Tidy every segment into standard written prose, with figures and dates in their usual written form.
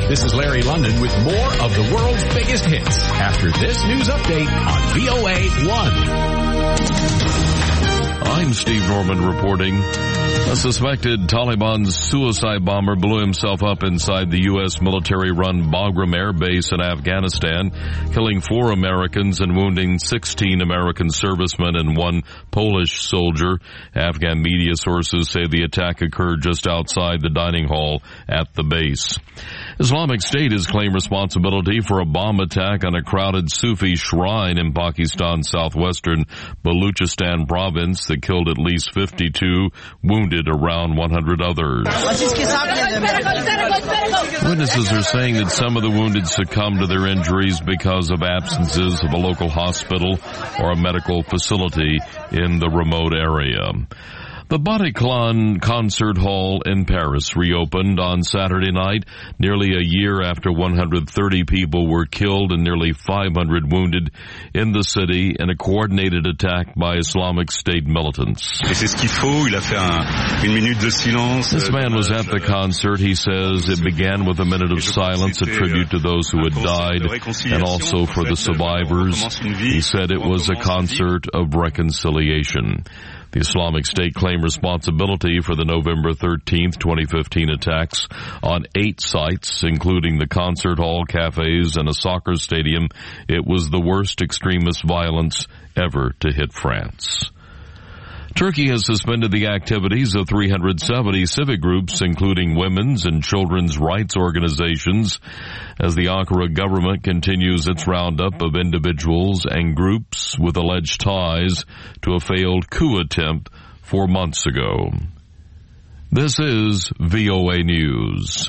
This is Larry London with more of the world's biggest hits after this news update on VOA 1. I'm Steve Norman reporting. A suspected Taliban suicide bomber blew himself up inside the U.S. military-run Bagram Air Base in Afghanistan, killing 4 Americans and wounding 16 American servicemen and 1 Polish soldier. Afghan media sources say the attack occurred just outside the dining hall at the base. Islamic State has claimed responsibility for a bomb attack on a crowded Sufi shrine in Pakistan's southwestern Baluchistan province that killed at least 52, wounded around 100 others. Witnesses are saying that some of the wounded succumbed to their injuries because of absences of a local hospital or a medical facility in the remote area. The Bataclan Concert Hall in Paris reopened on Saturday night, nearly a year after 130 people were killed and nearly 500 wounded in the city in a coordinated attack by Islamic State militants. This man was at the concert. He says it began with a minute of silence, a tribute to those who had died and also for the survivors. He said it was a concert of reconciliation. The Islamic State claimed responsibility for the November 13th, 2015 attacks on 8 sites, including the concert hall, cafes, and a soccer stadium. It was the worst extremist violence ever to hit France. Turkey has suspended the activities of 370 civic groups, including women's and children's rights organizations, as the Ankara government continues its roundup of individuals and groups with alleged ties to a failed coup attempt 4 months ago. This is VOA News.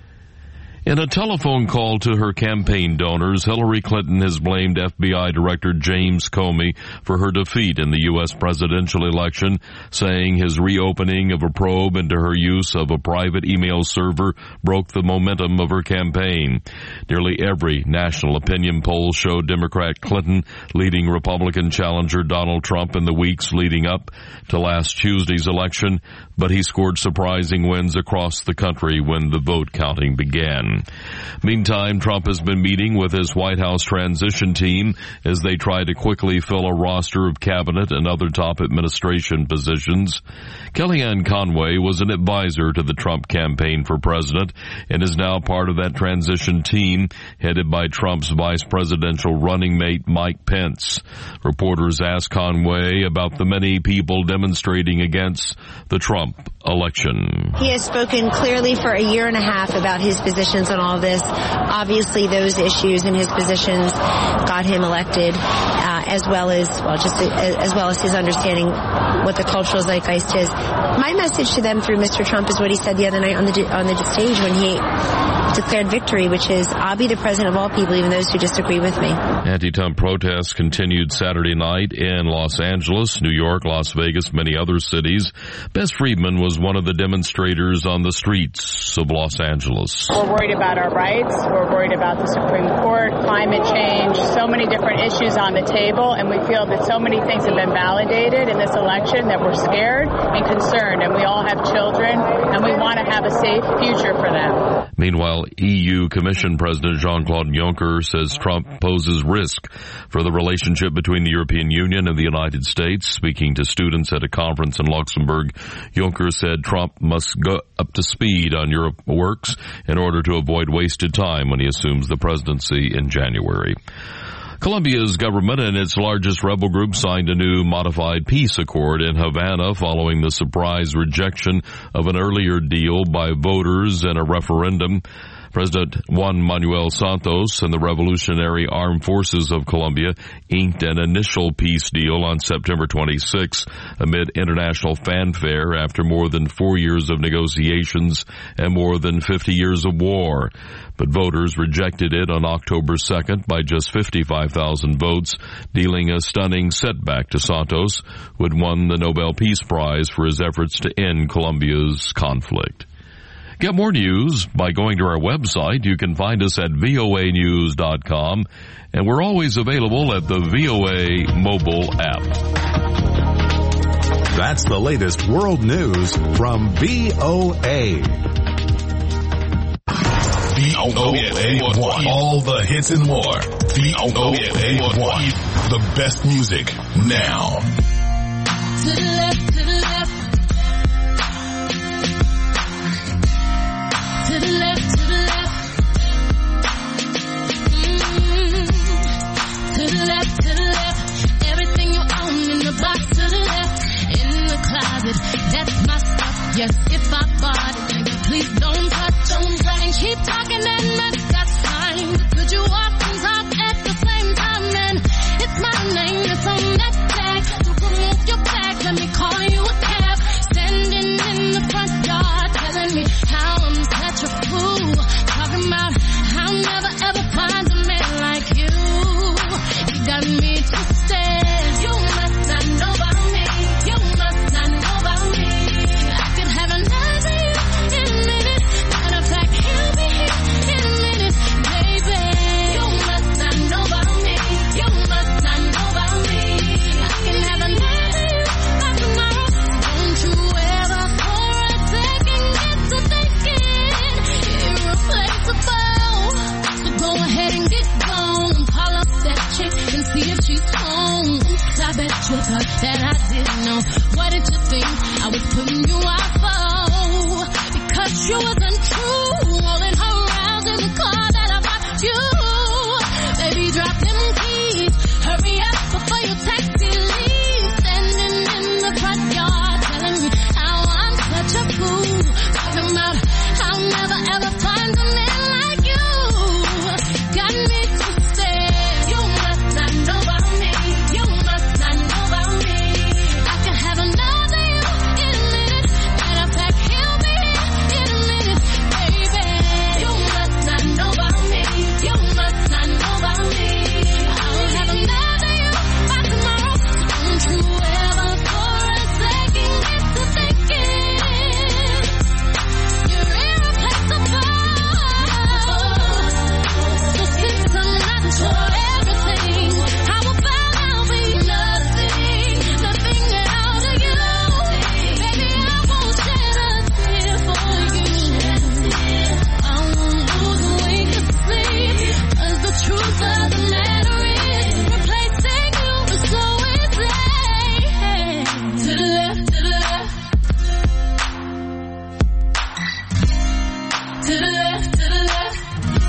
In a telephone call to her campaign donors, Hillary Clinton has blamed FBI Director James Comey for her defeat in the U.S. presidential election, saying his reopening of a probe into her use of a private email server broke the momentum of her campaign. Nearly every national opinion poll showed Democrat Clinton leading Republican challenger Donald Trump in the weeks leading up to last Tuesday's election, but he scored surprising wins across the country when the vote counting began. Meantime, Trump has been meeting with his White House transition team as they try to quickly fill a roster of cabinet and other top administration positions. Kellyanne Conway was an advisor to the Trump campaign for president and is now part of that transition team headed by Trump's vice presidential running mate Mike Pence. Reporters asked Conway about the many people demonstrating against the Trump election. He has spoken clearly for a year and a half about his positions on all of this. Obviously, those issues and his positions got him elected, as well as his understanding what the cultural zeitgeist is. My message to them through Mr. Trump is what he said the other night on the stage when he declared victory, which is, I'll be the president of all people, even those who disagree with me. Anti-Trump protests continued Saturday night in Los Angeles, New York, Las Vegas, many other cities. Bess Friedman was one of the demonstrators on the streets of Los Angeles. We're worried about our rights. We're worried about the Supreme Court, climate change, so many different issues on the table, and we feel that so many things have been validated in this election that we're scared and concerned, and we all have children, and we want to have a safe future for them. Meanwhile, EU Commission President Jean-Claude Juncker says Trump poses risk for the relationship between the European Union and the United States. Speaking to students at a conference in Luxembourg, Juncker said Trump must go up to speed on Europe works in order to avoid wasted time when he assumes the presidency in January. Colombia's government and its largest rebel group signed a new modified peace accord in Havana following the surprise rejection of an earlier deal by voters in a referendum. President Juan Manuel Santos and the Revolutionary Armed Forces of Colombia inked an initial peace deal on September 26 amid international fanfare after more than 4 years of negotiations and more than 50 years of war. But voters rejected it on October 2nd by just 55,000 votes, dealing a stunning setback to Santos, who had won the Nobel Peace Prize for his efforts to end Colombia's conflict. Get more news by going to our website. You can find us at voanews.com, and we're always available at the VOA mobile app. That's the latest world news from VOA. VOA1. All the hits and more. VOA1. The best music now. To the left, to the left. To the left, to the left. To the left, to the left. Everything you own in the box to the left. In the closet, that's my stuff. Yes, if I bought it, nigga, please don't touch, don't try and keep talking and that's fine. Could you walk and talk at the same time? And it's my name, it's on that tag. So remove your bag, let me call you a cab. Standing in the front yard, telling me how I'm such a fool. Talking about I'll never ever find a man like you. You got me twisted. You must not know about me. You must not know about me. I could have another you in a minute. Matter of fact, he'll be here in a minute, baby. You must not know about me. You must not know about me. I can have another you by tomorrow. Don't you ever for a second get to thinking irreplaceable. So go ahead and get gone. Call up that chick and see if she's home. Oops, I bet you thought that I didn't know. What did you think I was putting you out for? Because you wasn't true. Rolling her around in the car that I bought you. Baby, drop them keys. Hurry up before your taxi leaves. Standing in the front yard telling me how I'm such a fool. Talking about I'll never ever find a man like you. Got me twisted. You must not know about me. You must not know about me. I can have another you in a minute. Matter of fact, he'll be here in a minute, baby. You must not know about me. You must not know about me. I'll have another you by tomorrow. Don't you ever for a second get to thinking you're irreplaceable. So since I'm not your everything, how about I'll be nothing, nothing at all to you. Baby, I won't shed a tear for you. I won't lose a wink of sleep, 'cause the truth of the matter is replacing you is so easy. To the left, to the left. To the left, to the left.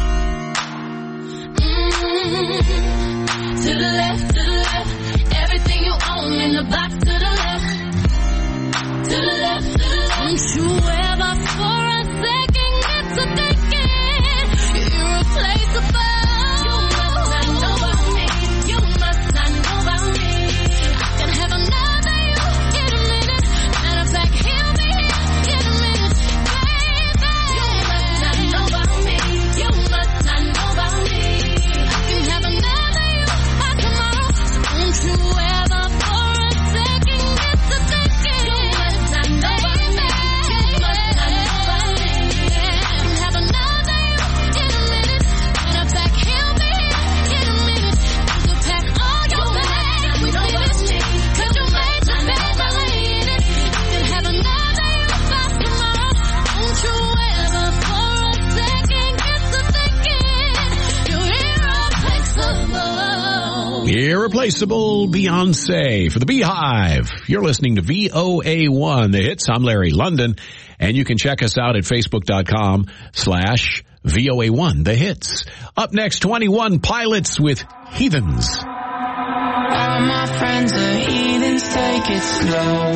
To the left, to the left. Everything you own in the box to the left. To the left, to the left. Don't you ever for a second get to thinking you're irreplaceable. You must not know about me. You must not know about me. I can have another you in a minute. Matter of fact, he'll be here in a minute, baby. You must not know about me. You must not know about me. I can have another you by tomorrow. Don't you ever for a second get to thinking you must not know about me. You must not know about me. I can have another you in a minute. Matter of fact, he'll be here in a minute. You can pack all your bags. We finish me, 'cause you made the bed, I lay in it. I can have another you by tomorrow. Don't you ever for a second get to thinking you're irreplaceable. Irreplaceable Beyonce for the Beehive. You're listening to VOA1, The Hits. I'm Larry London, and you can check us out at Facebook.com/VOA1, The Hits. Up next, 21 Pilots with Heathens. All my friends are heathens, take it slow.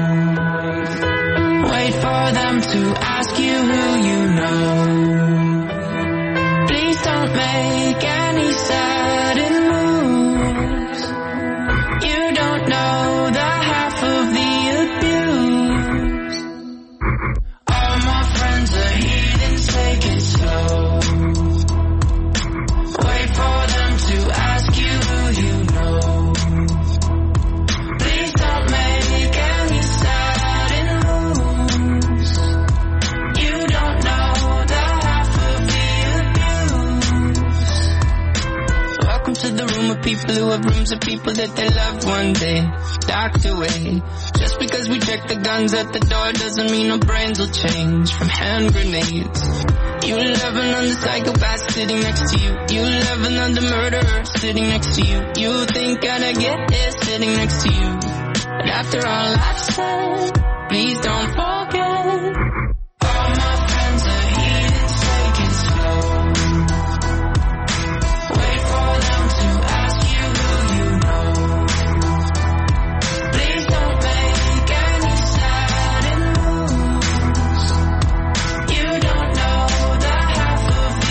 Wait for them to ask you who you know. Please don't make any sudden moves. You don't know the half of the abuse. All my friends are heathens, take it slow. Wait for them to ask you who you know. Please don't make any sudden moves. You don't know the half of the abuse. Welcome to the room of people who have rooms of people that they loved one day docked away. Just because we check the guns at the door doesn't mean our brains will change from hand grenades. You love another psychopath sitting next to you. You love another murderer sitting next to you. You think I'd get here sitting next to you. But after all I've said, please don't forget. All my friends are heathens, take it slow. Wait for them to ask you who you know. Please don't make any sudden moves. You don't know the half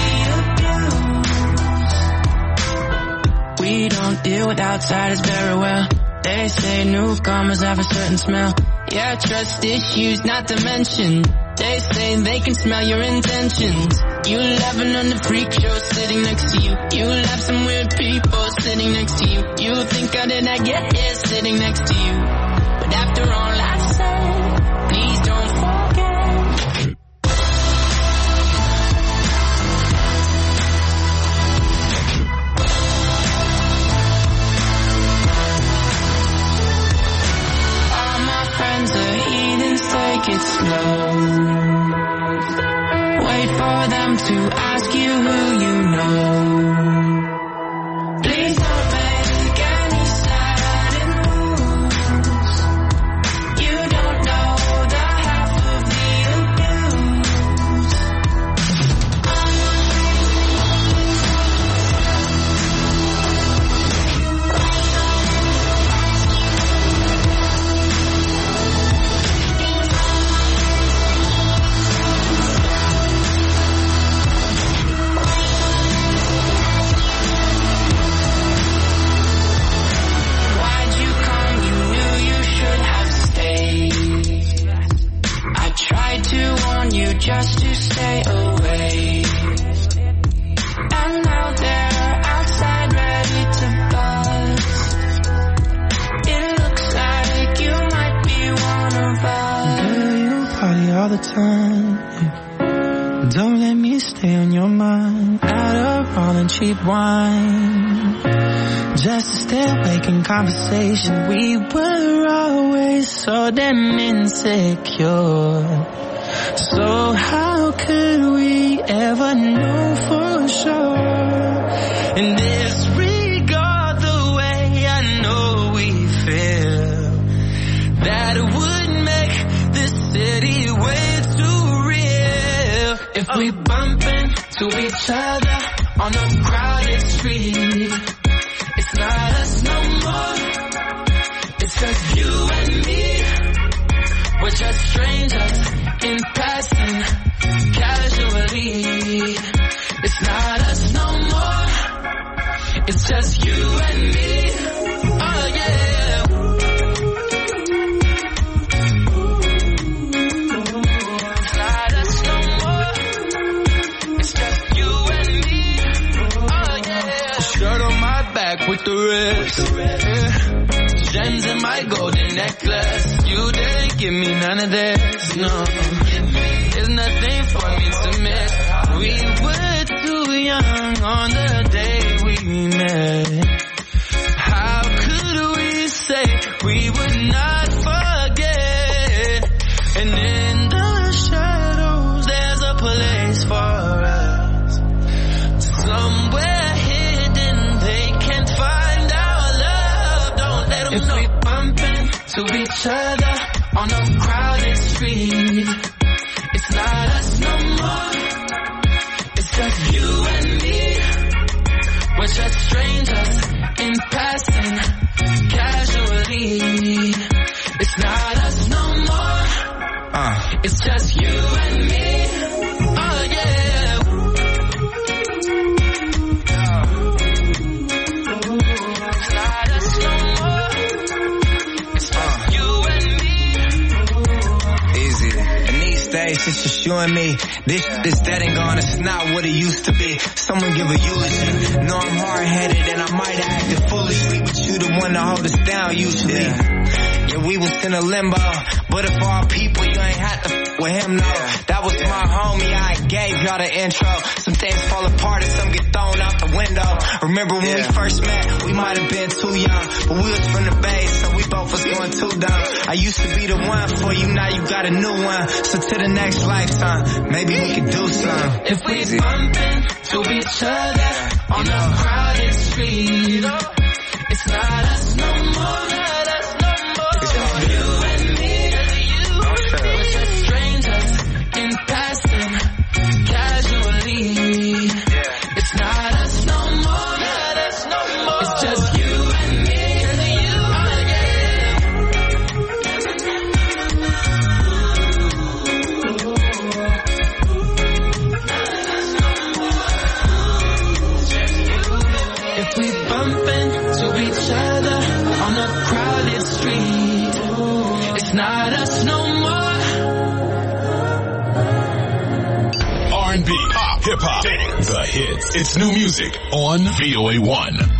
of the abuse. We don't deal with outsiders very well. They say newcomers have a certain smell. Yeah, trust issues not to mention. They say they can smell your intentions. You laughing on the freak show sitting next to you. You laugh some weird people sitting next to you. You think how did I get here sitting next to you. But after all I've said, please don't forget. Friends are heathens, take it slow. Wait for them to ask you who you know. Please don't make any sudden moves. You don't know the half of the abuse. Just to stay away. And now they're outside ready to buzz. It looks like you might be one of us. Girl, you party all the time. Don't let me stay on your mind. Out of all and cheap wine. Just to stay awake in conversation. We were always so damn insecure. So how could we ever know for sure? And disregard the way I know we feel. That it would make this city way too real. If we bump into each other on a crowded street, it's not us no more. It's just you and me. We're just strangers in passing, casually. It's not us no more. It's just you and me. Oh yeah. It's not us no more. It's just you and me. Oh yeah. Shirt on my back with the wrist. Yeah. Gems in my golden necklace. You didn't give me none of this, no. There's nothing for me to miss. We were too young on the day we met. How could we say we would not forget? And in the shadows there's a place for us. Somewhere hidden they can't find our love. Don't let them know. If we bump into each other on a crowded street, it's not us no more. It's just you and me. We're just strangers in passing, casually. It's not us no more. It's just you and me. Oh yeah. It's not us no more. It's just you and me. Easy. And these days it's just you and me. This dead and gone. It's not what it used to be. Someone give a eulogy. Know I'm hard-headed and I might have acted foolishly, but you the one to hold us down usually. Yeah, we was in a limbo. But if all people, you ain't had to with him, no. That was my homie, I gave y'all the intro. Some things fall apart and some get thrown out the window. Remember when we first met, we might have been too young. But we was from the Bay, so we both was going too dumb. I used to be the one for you, now you got a new one. So to the next lifetime, maybe we could do something. If we bumping to each other on a crowded street, it's not us no more, not us no more. It's just you and me, we're just strangers in passing, casually. It's not us no more, not us no more. It's just you and me, you If we bumping to each other on a crowded street, it's not us no more. R&B, pop, hip-hop, the hits. It's new music on VOA1.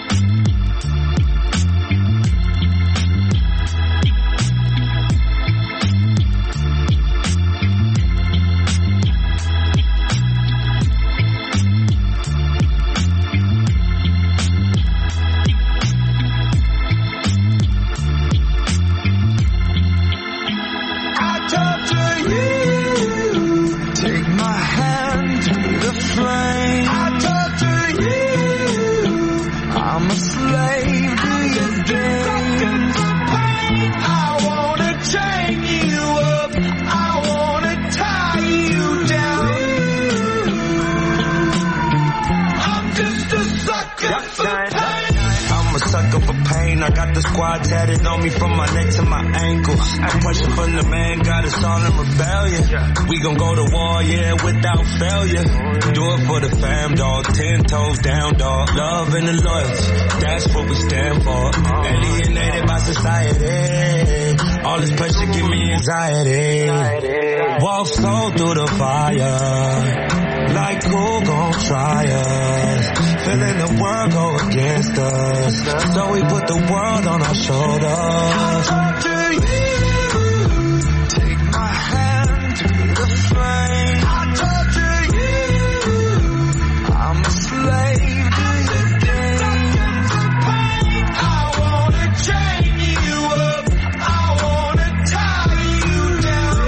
I got the squad tatted on me from my neck to my ankles. Pressure from the man got us all in rebellion. We gon' go to war, yeah, without failure. Do it for the fam, dog. 10 toes down, dog. Love and the loyalty, that's what we stand for. Alienated by society. All this pressure give me anxiety. Walk slow through the fire. Like who gon' try us? Feeling the world go against us. So we put the world on our shoulders. I'll talk to you. Take my hand through the flame. I'll talk to you. I'm a slave to the game. I wanna chain you up. I wanna tie you down.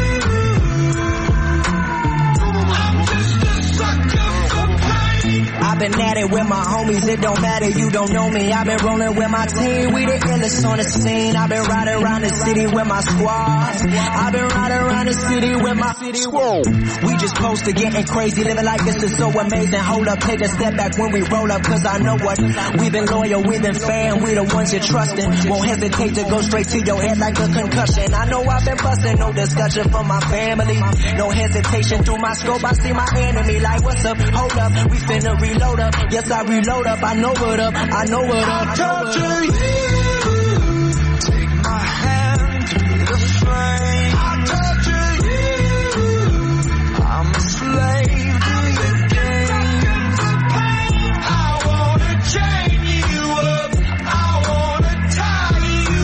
I'm just a sucker for pain. I've been at it with my homies, it don't matter, you don't know me. I've been rolling with my team, we the illest on the scene. I've been riding around the city with my squad. I've been riding around the city with my squad. We just close to getting crazy, living like this is so amazing. Hold up, take a step back when we roll up, cause I know what. We've been loyal, we've been fan, we the ones you're trusting. Won't hesitate to go straight to your head like a concussion. I know I've been busting, no discussion from my family. No hesitation through my scope, I see my enemy like what's up, hold up, we finna reload up. Yes, I reload up, I know what up, I know what up. I'll talk to you. Take my hand through the flame. I'll talk to you. I'm a slave to the game. I wanna chain you up. I wanna tie you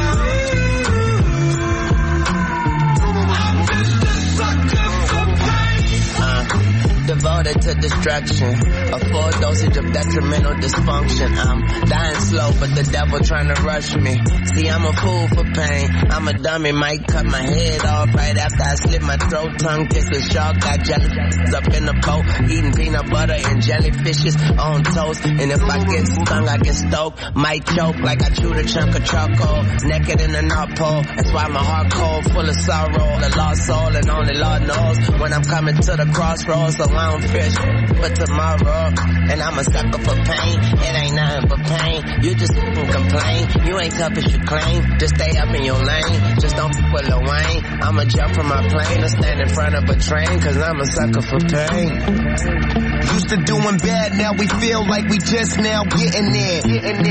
down. I'm just a sucker for pain. Devoted to destruction, a full dosage of detrimental dysfunction. I'm dying slow, but the devil trying to rush me. See, I'm a fool for pain. I'm a dummy, might cut my head off right after I slit my throat. Tongue kiss a shark, got jellyfish up in the boat, eating peanut butter and jellyfishes on toast. And if I get stung, I get stoked. Might choke like I chewed a chunk of charcoal. Naked in the North Pole, that's why my heart cold, full of sorrow. A lost soul, and only Lord knows when I'm coming to the crossroads. So I don't fish for tomorrow, and I'm a sucker for pain. It ain't nothing but pain. You just complain. You ain't tough as you claim. Just stay up in your lane. Just don't f with Lil Wayne. I'ma jump from my plane or stand in front of a train, cause I'm a sucker for pain. Used to doing bad, now we feel like we just now getting there.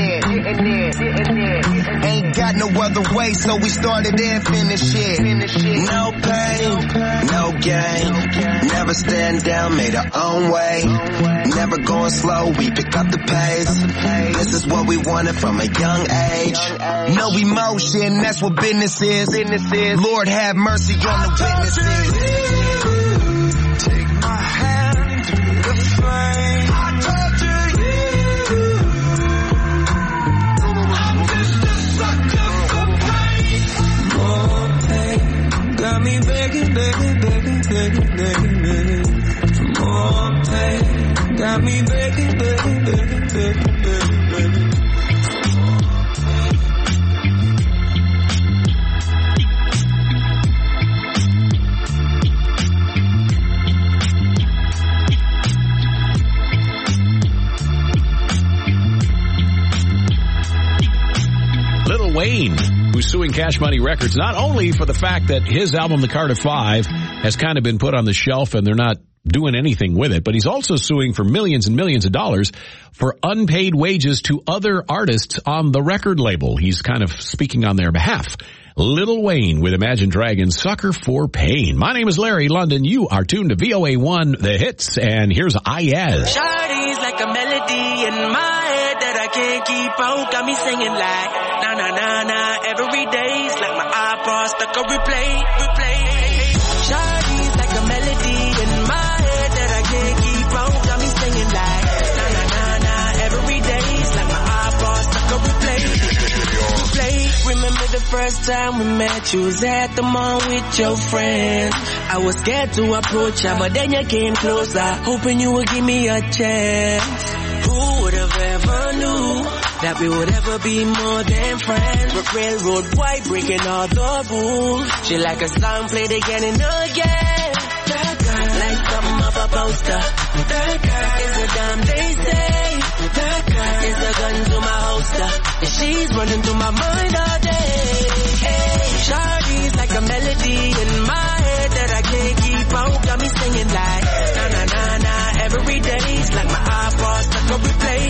Ain't got no other way, so we started and finished it. No pain, no gain. Never stand down, made our own way. Never going slow, we pick up the pace. This is what we wanted from a young age. No emotion, that's what business is. Lord have mercy on the witnesses. Take my hand through the flame. I torture you. I'm just a sucker for pain. More pain. Got me begging, begging, begging, begging, begging, begging. For more pain. Got me begging, begging, begging, begging, begging, begging. Lil Wayne, who's suing Cash Money Records, not only for the fact that his album, The Carter 5, has kind of been put on the shelf and they're not doing anything with it, but he's also suing for millions and millions of dollars for unpaid wages to other artists on the record label. He's kind of speaking on their behalf. Lil Wayne with Imagine Dragons, Sucker for Pain. My name is Larry London. You are tuned to VOA1 The Hits, and here's Ayaz. Shawty's like a melody in my head that I can't keep out. Got me singing like na na na na every day's like my iPod stuck on replay. Shawty's like a melody in my head that I can't keep out. Got me singing like na na na na every day's like my iPod stuck on replay. Remember the first time we met, you was at the mall with your friends. I was scared to approach ya, but then you came closer, hoping you would give me a chance. Who would have ever knew that we would ever be more than friends? But railroad white, breaking all the rules. She like a song played again and again. That girl, like something of a poster. That girl is a damn they say. That girl is a gun to my holster, and she's running through my mind all day. Hey, Shawty's like a melody in my head that I can't keep out. Got me singing like na na na na every day's like my iPod stuck on replay.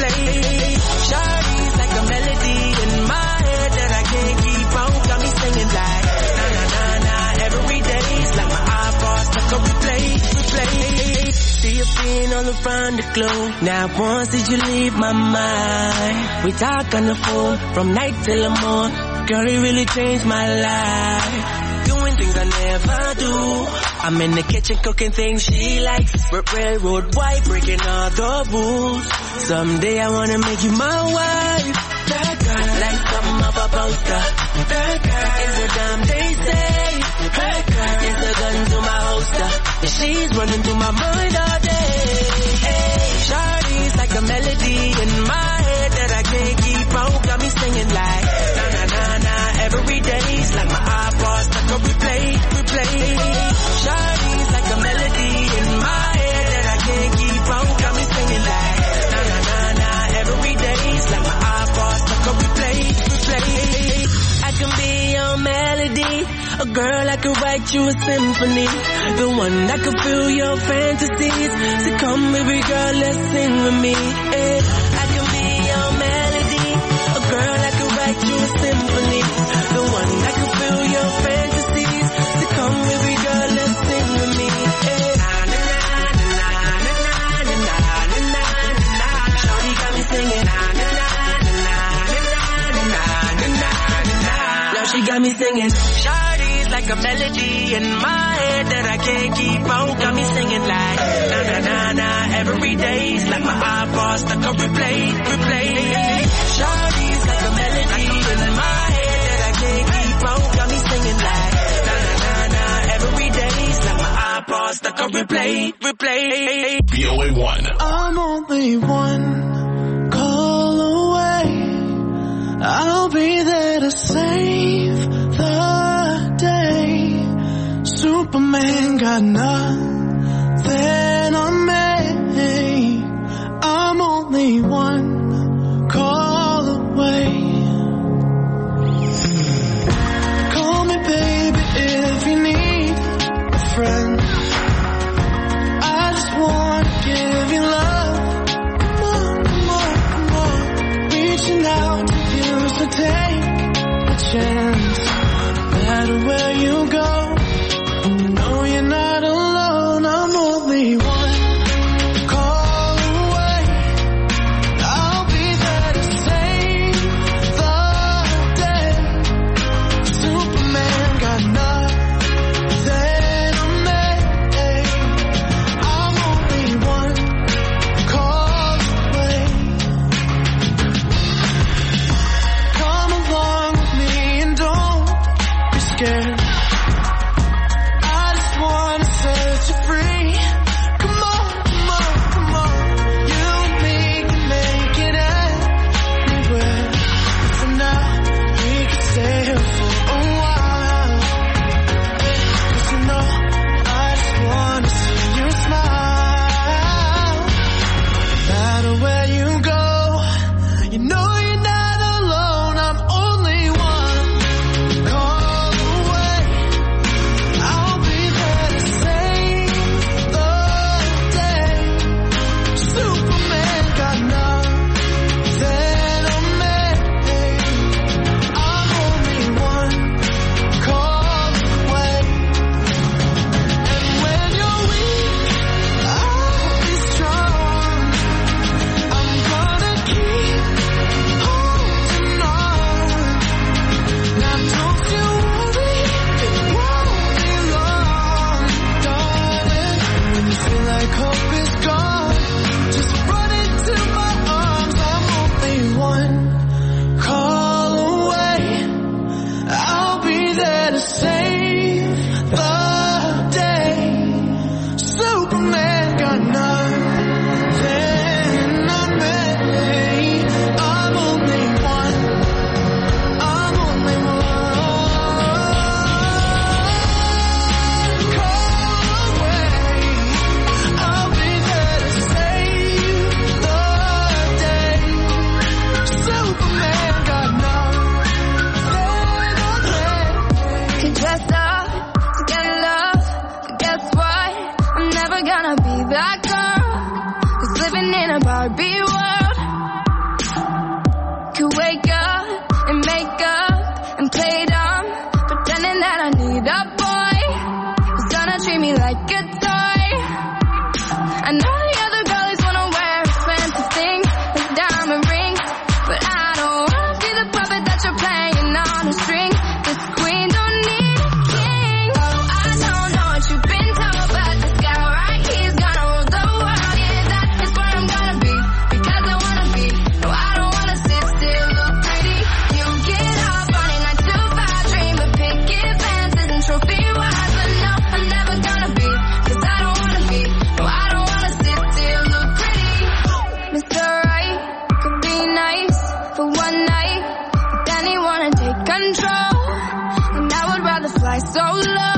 Shawty's like a melody in my head that I can't keep out. Got me singing like na na na na every day's like my iPod stuck on replay. See you being all around the globe. Now once did you leave my mind? We talk on the phone from night till the morning. Girl, it really changed my life. Doing things I never do. I'm in the kitchen cooking things she likes. Railroad white, breaking all the rules. Someday I wanna make you my wife. That girl, like something of a poster. That girl is a damn they say. That girl is a gun to my holster, and she's running through my mind all day. Hey, Shawty's like a melody in my head that I can't keep out. Got me singing like na na na na every day's like my iPod stuck on replay. Shawty's like a melody in my head that I can't keep out. Got me singing like na na na na every day's like my iPod stuck on replay. I can be your melody, a girl I could write you a symphony, the one that could fill your fantasies. So come baby girl, let's sing with me. Hey, I can be your melody, a girl I could write you a symphony, the one that could fill your fantasies. So come baby girl, let's sing with me. Hey, Shawty got me singing. Now she got me singing. Shawty's like a melody in my head that I can't keep out. Got me singing like na na na na every day's like my iPod stuck on replay. Shawty's like a melody in my head that I can't keep out. Got me singing like na na na na every day's like my iPod stuck on replay. VOA1. I'm only one call away. I'll be there to save the day. Superman got nothing on me. I'm only one call away. Call me baby if you need a friend. I just wanna give you love. Come on. Reaching out to you, so take a chance. No matter where you go, you know you're not alone. I'm only one. living in a Barbie world. Could wake up and make up and play dumb, pretending that I need a boy who's gonna treat me like a toy. I know the other girlies wanna wear a fancy thing, a diamond ring, but I don't wanna be the puppet that you're playing on a string. This queen don't need a king. Oh, I don't know what you've been told, but this guy right here's gonna rule the world. Yeah, that is where I'm gonna be, because I wanna be. No, I don't wanna sit still, look pretty. You get up on a 9 to 5 dream of picket fences and trophy wives, but no, I'm never gonna be, cause I don't wanna be. No, I don't wanna sit still, look pretty. Mr. Right could be nice for one night, but then he wanna take control, and I would rather fly solo.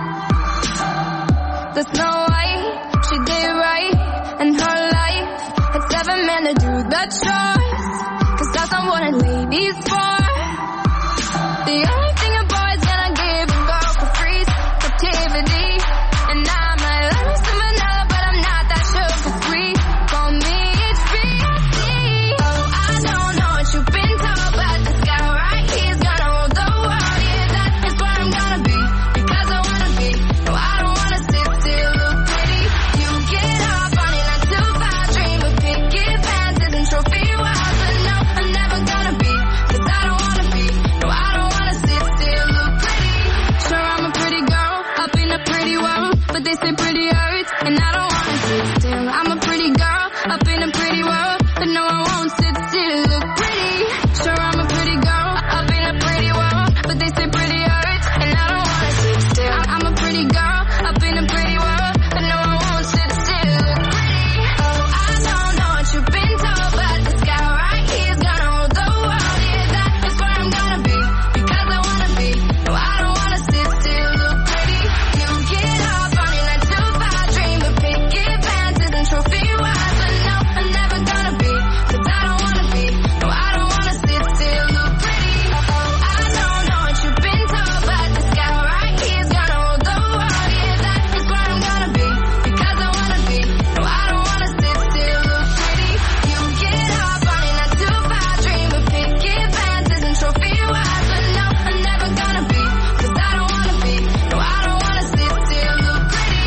The Snow White, she did right, and her life had 7 men to do the chores, cause that's not what a lady's for. The only thing a boy's gonna give a girl for free is captivity, and I might love me some vanilla, but I'm not that sugar sweet. Call me HBC. Oh, I don't know what you've been told, but this guy right here's gonna rule the world. Yeah, that is where I'm gonna be, because I wanna be. No, I don't wanna sit still, look pretty. You get up on a 9 to 5 dream of picket fences and trophy wives, but no, I'm never gonna be, cause I don't wanna be. No, I don't wanna sit still, look pretty. Sure, I'm a pretty girl up in a pretty world, but they say pretty hurts, and I don't wanna sit still. I'm a pretty girl up in a pretty world, but no, I won't sit still, look pretty. Sure, I'm a pretty girl up in a pretty world, but they say pretty hurts, and I don't wanna sit still. I'm a pretty girl up in a pretty world, but no, I won't sit still, look pretty. Oh, I don't know what you've been told, but this guy right here's gonna rule the world. Yeah, that is where I'm gonna be, because I wanna be. No, I don't wanna sit still, look pretty. You get up on a 9 to 5 dream of picket fences and trophy wives, but no, I'm never gonna be, cause I don't wanna be. No, I don't wanna sit still, look pretty. Oh, I don't know what you've been told, but this guy right here's gonna rule the world. Yeah, that is where I'm gonna be, because I wanna be. No, I don't wanna sit still, look pretty. You get up on a 9 to 5 dream of picket fences and trophy wives, but no, I'm never gonna be, cause I don't wanna be. No, I don't wanna sit still, look pretty.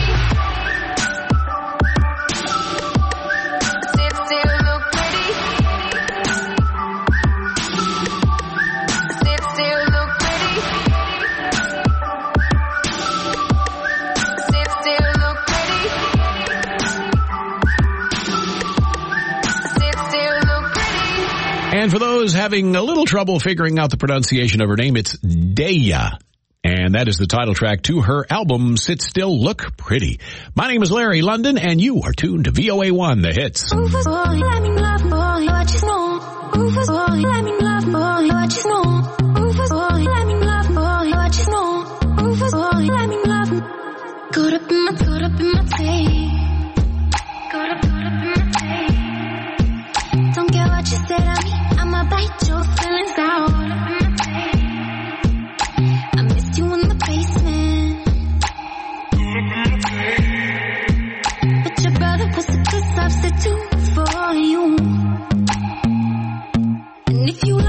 Sit still, look pretty. Sit still, look pretty. Sit still, look pretty. Sit still, look pretty. And for those having a little trouble figuring out the pronunciation of her name, it's Daya. And that is the title track to her album, Sit Still, Look Pretty. My name is Larry London, and you are tuned to VOA1, The Hits. Rufus boy, let me love boy, what you know. Rufus boy, let me love boy, what you know. Rufus boy, let me love boy, what you know. Rufus boy, let me love. Caught up in my tape. Caught up in my tape. Don't care what you said of me, I'ma bite your feelings out. I missed you in the basement, but your brother was a good substitute for you. And if you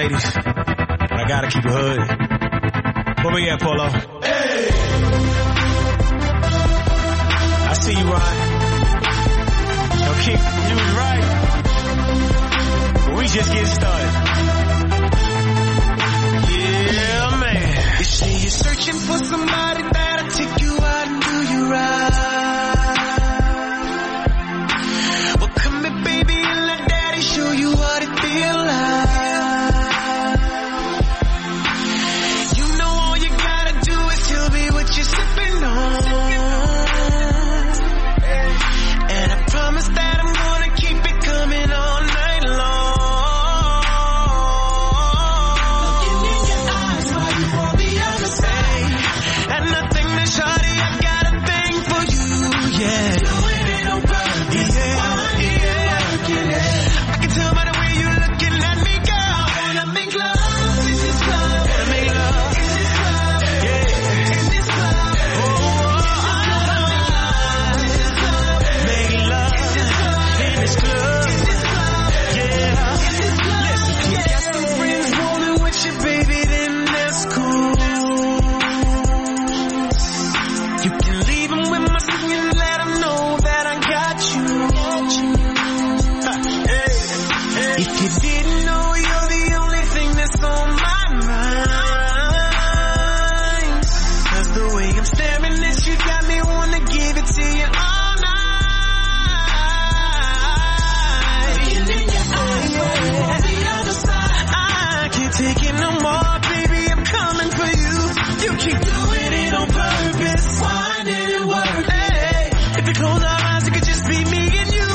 ladies, but I gotta keep it hood. Where we at, Polo? Hey! I see you, Ron. Yo, Keith, you was right. But we just getting started. Yeah, man. You say you're searching for somebody that'll take you out and do you right. Well, come here, baby, and let daddy show you what it feels like. You know all you gotta do is tell me what you're sipping on. And I promise that I'm gonna keep it coming all night long. Looking in your eyes while you on the other side. And nothing to shawty, I got a thing for you, yeah. Doing it on purpose, yeah. I can tell by the way you looking at me, girl. Wanna make love in this club. Wanna make love in this club, yeah. In this club, oh, make love in this club, yeah. Listen, you got some friends rolling with you, baby, then that's cool. You can leave them with my singing and let them know that I got you. If you didn't know, you're the only thing that's on my mind. 'Cause the way I'm staring at you got me wanna give it to you all night. Looking in your eyes, on the other side. I can't take it no more, baby, I'm coming for you. You keep doing it on purpose. Why did it work? Hey, if you close our eyes, it could just be me and you.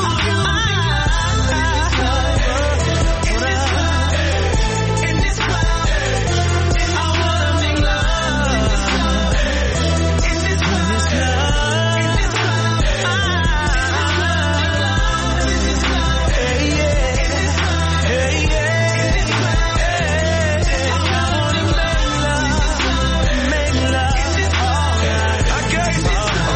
In this club, I wanna make love. In this club, hey yeah, hey yeah, I wanna make love. I got you.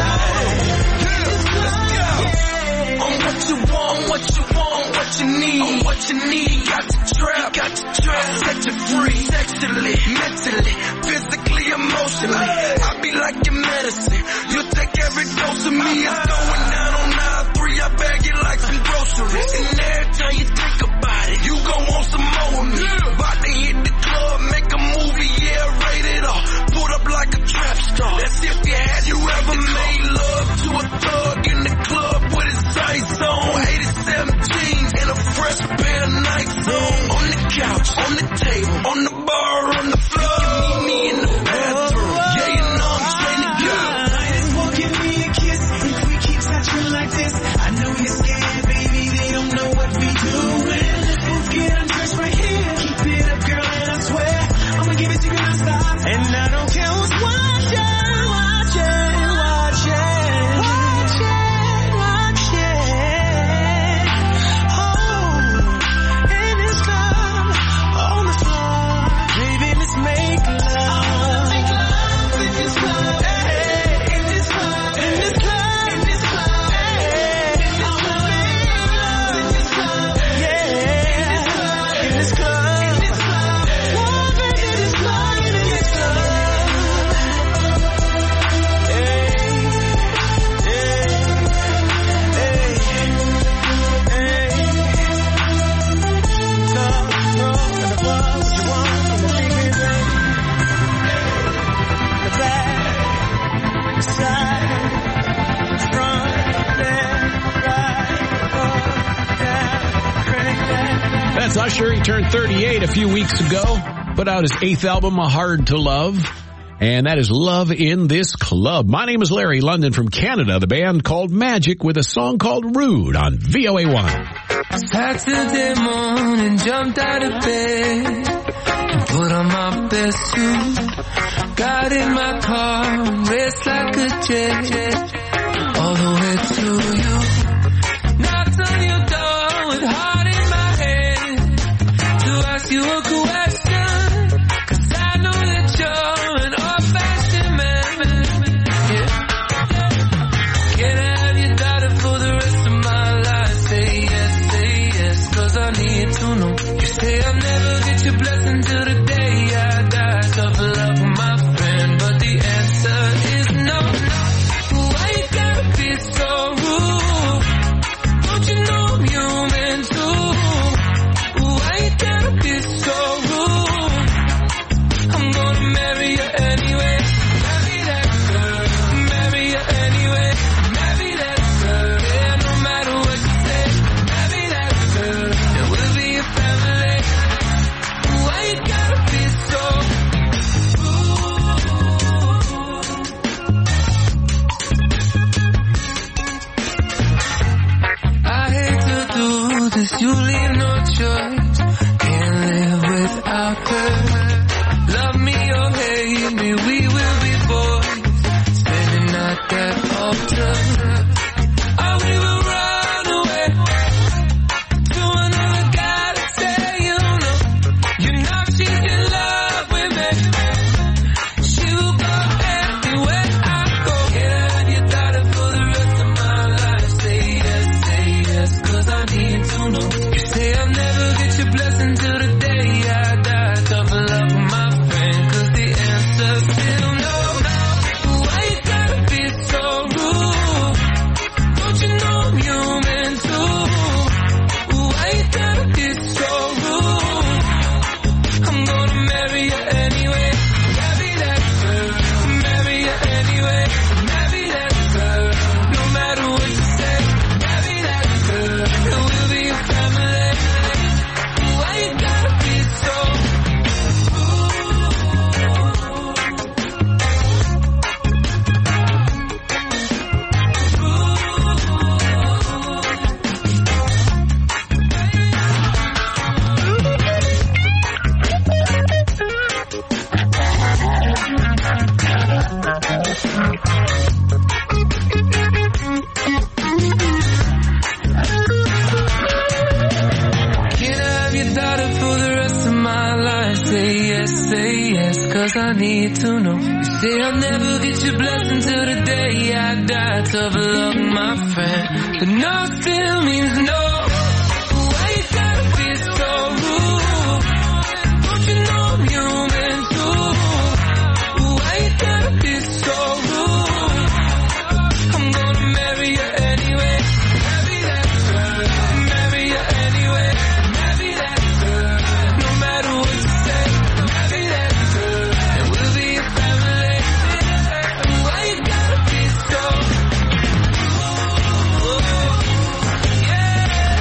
On what you want, what you need, on what you need. Got to trap, set you free, sexually, mentally, physically, emotionally. I be like your medicine. You take every dose of me. It's going down on 9-3. I bag it like some groceries. And every time you think about it, you gon' want some more of me. About to hit the club, make a movie, yeah, rated R. Put up like a trap star. That's if you had you ever made love to a thug in the club with his sights on. 87 jeans and a fresh pair of Nikes on. On the couch, on the table, on the bar, on the floor. You can meet me in the bathroom. Yeah, you know I'm straight to go. Just won't give me a kiss if we keep touching like this. I know you're scared, baby, they don't know what we doing. Let's both get undressed right here. Keep it up, girl, and I swear I'ma give it to you non-stop. And I don't care who's watching. Oh, in this club, on the floor, baby, let's make love. Make love in this club, hey, in this club, in this club, in this club, hey. I wanna make love in this club, yeah, in this club, in this club, love in this club, in this club. That's Usher. He turned 38 a few weeks ago. Put out his 8th album, A Hard to Love. And that is Love in This Club. My name is Larry London from Canada. The band called Magic with a song called Rude on VOA1. Saturday morning, jumped out of bed and put on my best suit. Got in my car, raced like a jet, all the way to you. Knocked on your door with heart in my head to ask you a question, 'cause I know that you're an old-fashioned man. Yeah. Can I have your daughter for the rest of my life? Say yes, 'cause I need to know. You say I'll never get your blessing You leave no choice, can't live without her. Love me or hate me, we will be boys, standing at that altar. Or we will run away to another guy to say you know she's in love with me. She will go everywhere I go. Can I have your daughter for the rest of my life? Say yes, 'cause I need to know. You say I'll never get your blessing till the day I die. Tough love with my friend, 'cause the answer's still no. Why you gotta be so rude? Don't you know I'm human too? Why you gotta be so rude? I'm gonna marry you anyway. Marry that girl. Marry you anyway. Marry that girl. No matter what you say. Marry that girl. And we'll be a family. Why you gotta be so Can I have your daughter for the rest of my life? Say yes, 'cause I need to know. You say I'll never get your blessing till the day I die. Tough luck, my friend, but no still means no. Why you gotta be so rude? Don't you know I'm human too? Why you gotta be so rude? I'm gonna marry you anyway. Marry that girl. Marry you anyway. Marry that girl. No matter what you say. Marry that girl. And we'll be a family. Why you gotta be so rude? Yeah.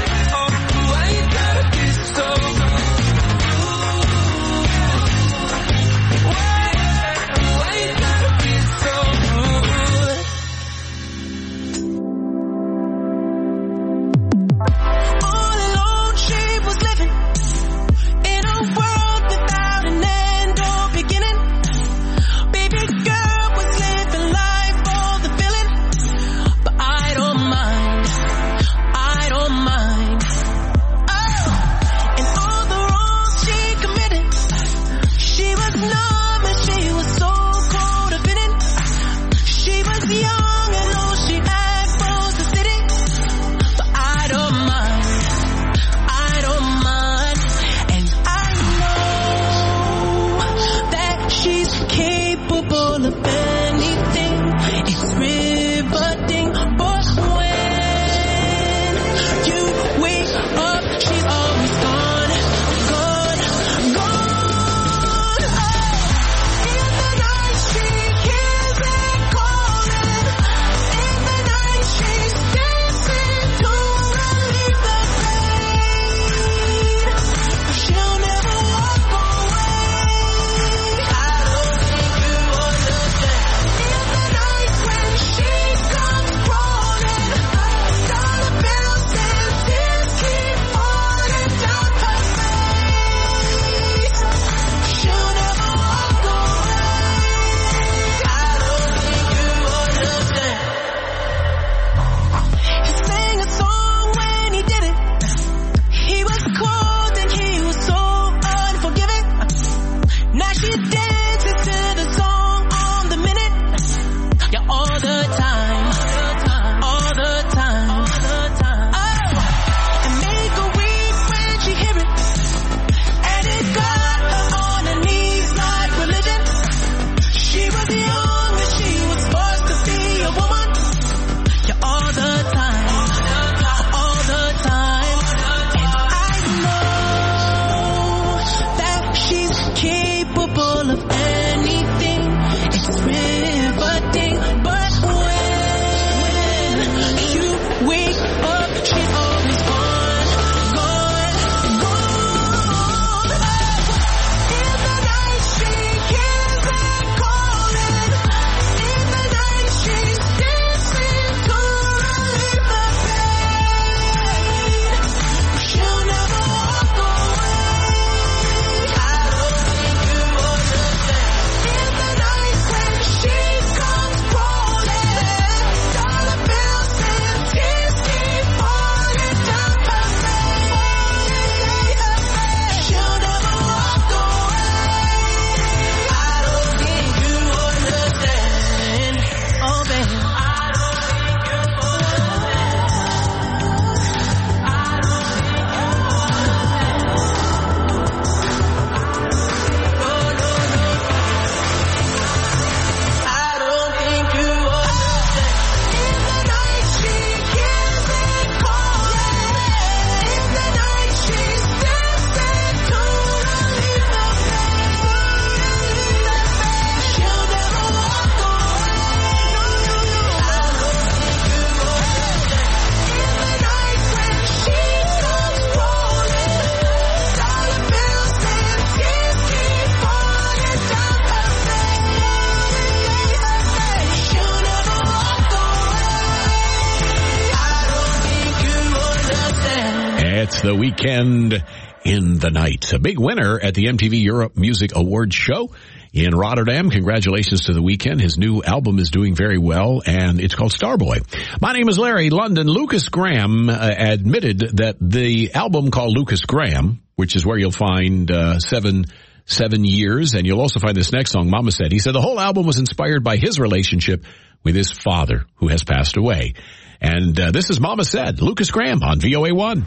It's the Weekend in the Night. A big winner at the MTV Europe Music Awards show in Rotterdam. Congratulations to The Weeknd. His new album is doing very well, and it's called Starboy. My name is Larry London. Lucas Graham admitted that the album called Lucas Graham, which is where you'll find 7 years, and you'll also find this next song, Mama Said. He said the whole album was inspired by his relationship with his father, who has passed away. And this is Mama Said, Lucas Graham on VOA1.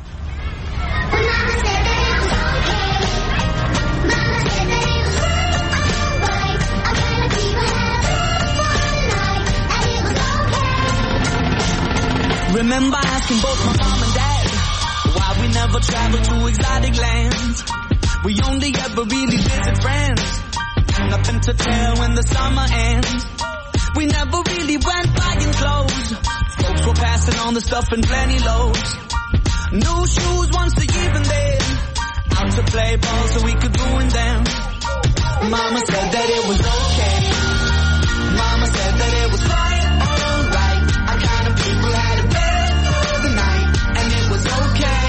Remember asking both my mom and dad why we never traveled to exotic lands. We only ever really visit friends. Nothing to tell when the summer ends. We never really went buying clothes. Folks were passing on the stuff in plenty loads. New shoes once a year and then out to play ball so we could ruin them. Mama said that it was okay. Mama said that it was quite alright. Our kind of people had a bed for the night, and it was okay.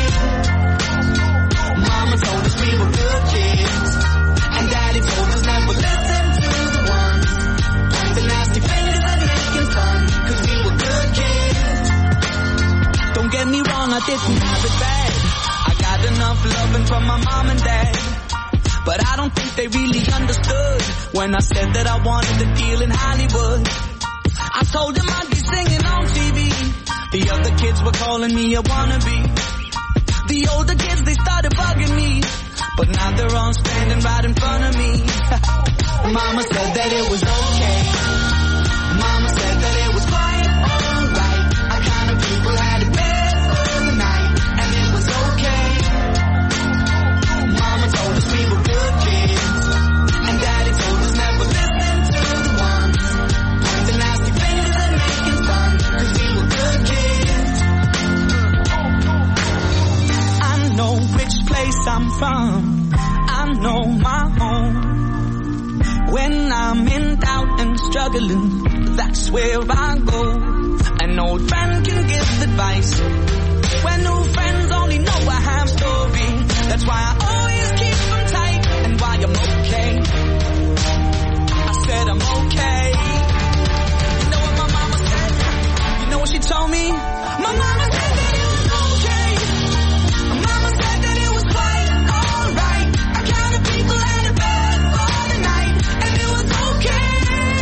Mama told us we were good kids, and Daddy told us never listen to the ones with the nasty fingers and making fun, 'cause we were good kids. Don't get me wrong, I didn't have it bad. I got enough loving from my mom and dad, but I don't think they really understood when I said that I wanted to deal in Hollywood. I told them I'd be singing on TV. The other kids were calling me a wannabe. The older kids, they started bugging me, but now they're all standing right in front of me. Mama said that it was okay. Mama said that it was quite alright. Our kind of people had a bed for the night, and it was okay. Mama told us we were good kids, and Daddy told us never listen to the ones with the nasty fingers and making fun, 'cause we were good kids. I know which place I'm from. I know my home. When I'm in doubt and struggling, that's where I go. An old friend can give advice when new friends only know a half story. That's why I always keep them tight, and why I'm okay. I said I'm okay. You know what my mama said? You know what she told me? My mama said that it was okay. My mama said that it was quite alright. Our kind of people had a bed for the night, and it was okay.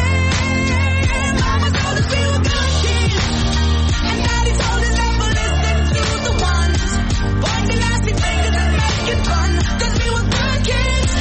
Mama told us we were good kids, and Daddy told us never listen to the ones pointing nasty fingers and making fun, 'cause we were good kids.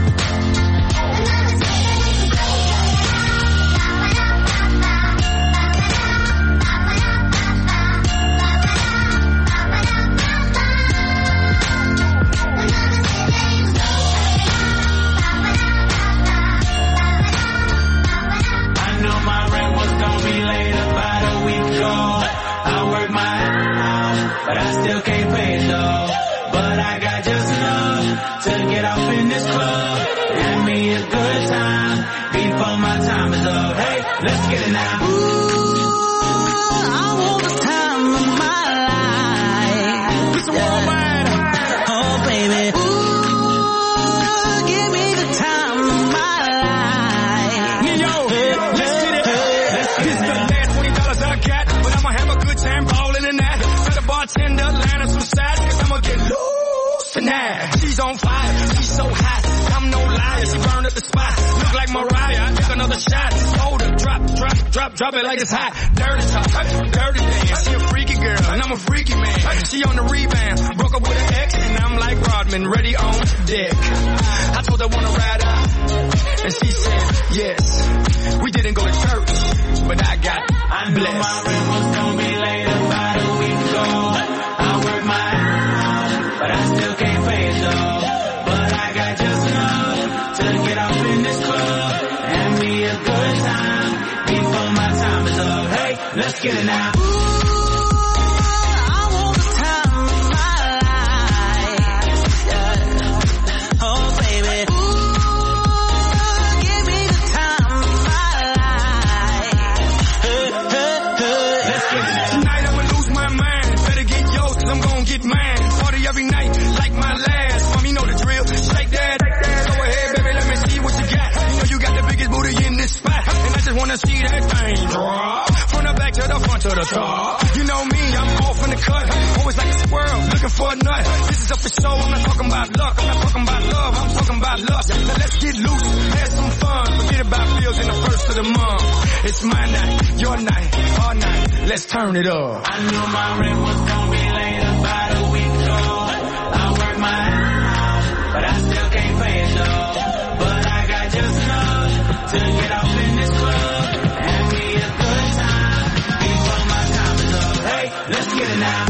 I knew my rent was gonna be late about a week ago. I work my ass off, but I still can't pay it though. But I got just enough to get off in this club. Have me a good time before my time is up. Hey, let's get it now. I want the time of my life. It's a worldwide. Oh, baby. Ooh, give me the time of my life. Yo, let's get it. This is the last $20 I got, but I'ma have a good time ballin' in that. Tell the bartender, line us some sides, 'cause I'ma get loose tonight. She's on fire, she's so hot, I'm no liar, she burned up the spot. Look like Mariah, I take another shot. Hold her, drop it like it's hot. Dirty talk, dirty dance, she a freaky girl, and I'm a freaky man. She on the rebound, broke up with an ex, and I'm like Rodman, ready on deck. I told her wanna ride out, and she said yes. We didn't go to church, but I got I knew blessed. my rent was gonna be late about a week ago. I work my ass off, but I still can't pay it though. But I got just enough to get off in this club. Have me a good time before my time is up. Hey, let's get it now. I want the time of my life. Oh, baby. Ooh, give me the time of my life. Tonight I'ma lose my mind. Better get yours, 'cause I'm gon' get mine. Party every wanna see that thing drop. From the back to the front to the top. You know me, I'm off in the cut. Always like a squirrel, looking for a nut. This is up for show, I'm not talking about luck. I'm not talking about love, I'm talking about lust. Now let's get loose, have some fun. Forget about bills in the first of the month. It's my night, your night, our night. Let's turn it up. I knew my rent was gonna be late about a week ago. I work my ass off, but I still can't pay it though. But I got just enough to get off in this club and be a good time before my time is up. Hey, let's get it now.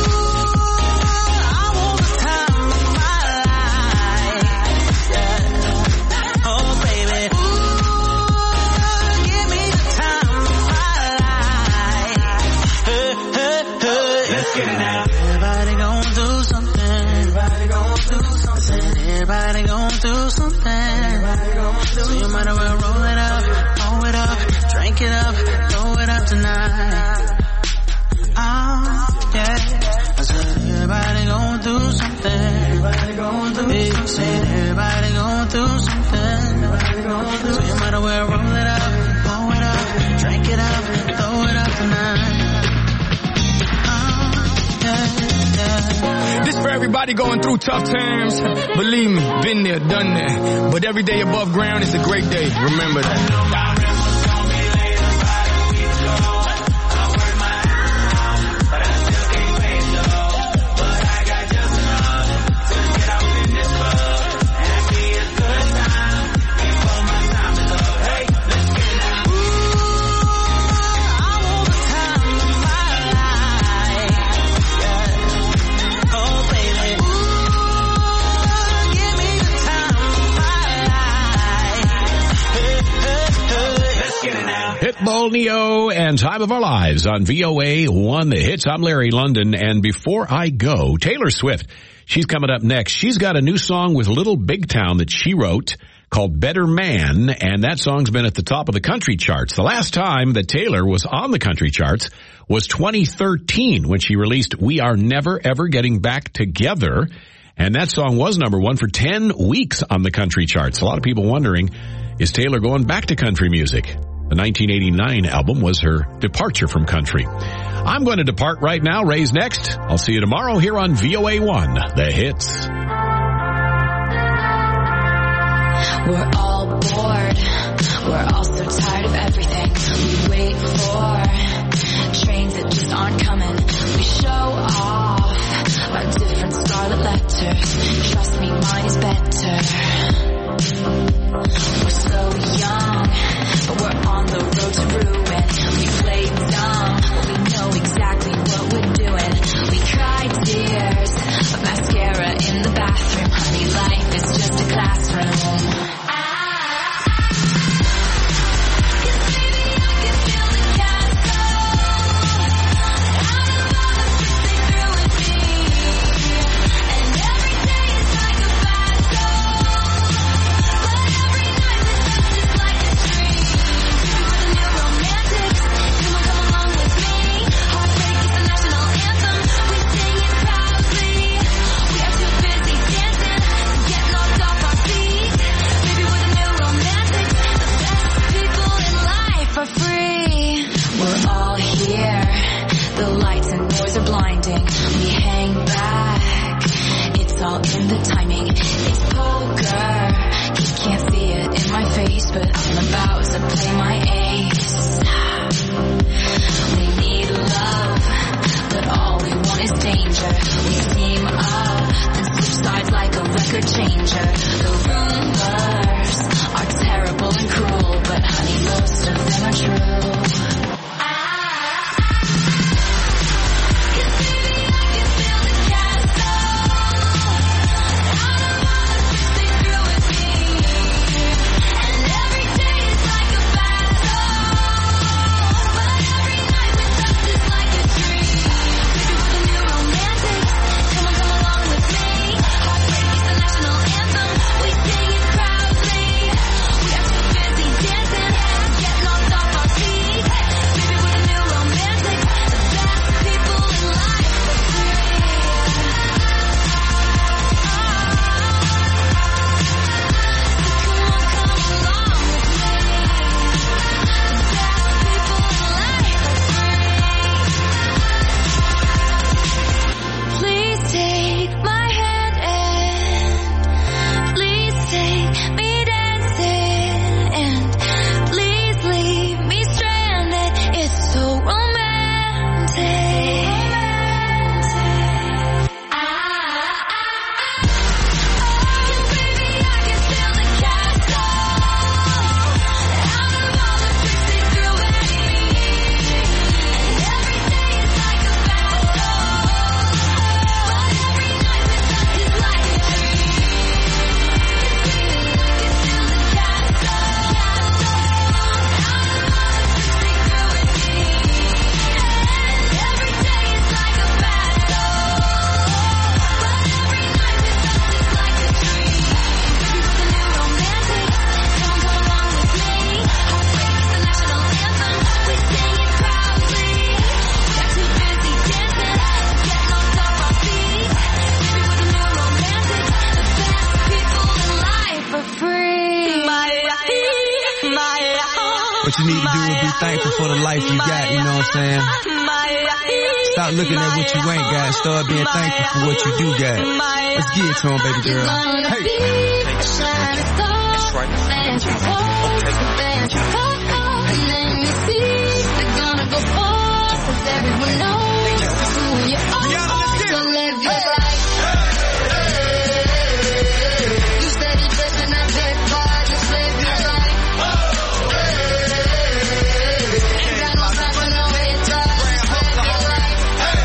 Everybody gon' do something. Everybody gon' do something. Everybody gon' do something. So you might as well roll it up, pour it up, drink it up, throw it up tonight. Oh, yeah. I said everybody gon' do something. Everybody gon' do something. Said everybody gon' do something. Everybody gon' do something. So you might as well roll it up, pour it up, drink it up, throw it up tonight. This for everybody going through tough times. Believe me, been there, done that. But every day above ground is a great day. Remember that. Pitbull, Neo, and Time of Our Lives on VOA 1 The Hits. I'm Larry London, and before I go, Taylor Swift, she's coming up next. She's got a new song with Little Big Town that she wrote called Better Man, and that song's been at the top of the country charts. The last time that Taylor was on the country charts was 2013 when she released We Are Never Ever Getting Back Together, and that song was number one for 10 weeks on the country charts. A lot of people wondering, is Taylor going back to country music? The 1989 album was her departure from country. I'm going to depart right now. Ray's next. I'll see you tomorrow here on VOA 1, The Hits. We're all bored. We're all so tired of everything. We wait for trains that just aren't coming. We show off our different scarlet letters. Trust me, mine is better. We're so young, but we're on the road to ruin. We play dumb, but we know exactly what we're doing. We cry tears of mascara in the bathroom. Honey, life is just a classroom. what you need to do is be thankful for the life you got, you know what I'm saying? Stop looking at what you ain't got. Start being thankful for what you do got. Let's get it to him, baby girl. Hey. That's right. Everyone knows who you are, so live your life. You steady dressing up that car, just live your life. Ain't got no time for no haters, just live your life.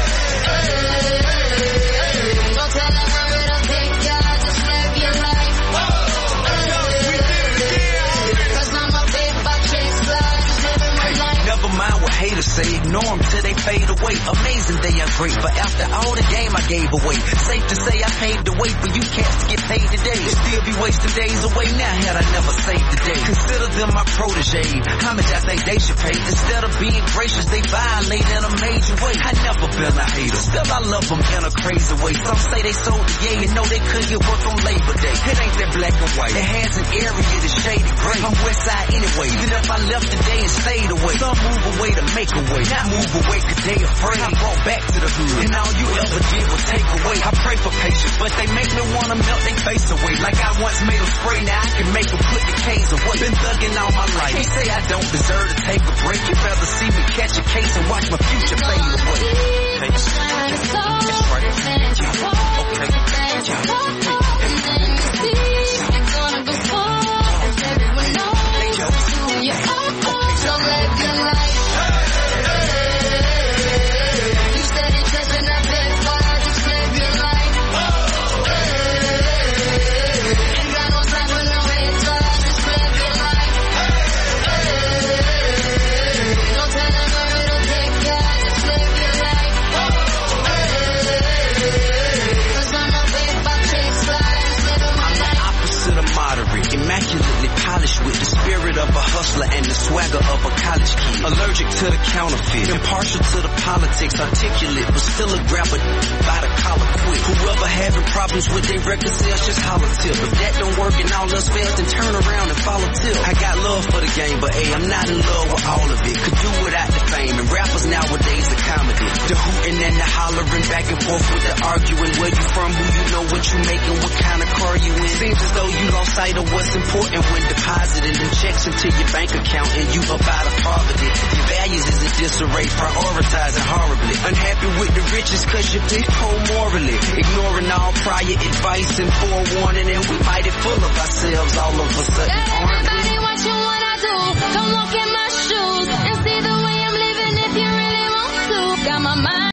Don't tell them where it'll take ya, just live your life. Cause I'm a big buck chaser, just living my life. Never mind what haters say, ignore them till they fade away. Amazing they are great, but after all the game I gave away. Safe to say I paved the way for you cats to get paid today. Still be wasting days away now had I never saved the day. Consider them my protege, how much I think they should pay. Instead of being gracious, they violate in a major way. I never been a hater, still I love them in a crazy way. Some say they sold the yay and know they couldn't get work on Labor Day. It ain't that black and white, it has an area that's shaded gray. I'm west side anyway, even if I left today and stayed away. Some move away to make a way, not move away cause they afraid. I brought back to the hood, and all you ever did was take away. I pray for patience, but they make me wanna melt their face away. Like I once made them spray, now I can make them put the K's away. Been thugging all my life, can't say I don't deserve to take a break. You'd rather see me catch a case and watch my future fade away. Okay. That's right. Immaculately polished with the spirit of a hustler and the swagger of a college kid. Allergic to the counterfeit, impartial to the politics, articulate, but still a grabber by the collar quick. Whoever having problems with their record sales, just holler tip. If that don't work and all else fails, then turn around and follow tip. I got love for the game, but hey, I'm not in love with all of it. Could do without the fame, and rappers nowadays are comedy. The hooting and the hollering, back and forth with the arguing. Where you from, who you know, what you making, what kind of car you in. Seems as though you lost sight of what's important when depositing them checks into your bank account and you up out of poverty. Your values is in disarray, prioritizing horribly. Unhappy with the riches cause you're big poor morally. Ignoring all prior advice and forewarning, and we mighty full of ourselves all of a sudden, aren't we? Everybody watching what I do, come look at my shoes and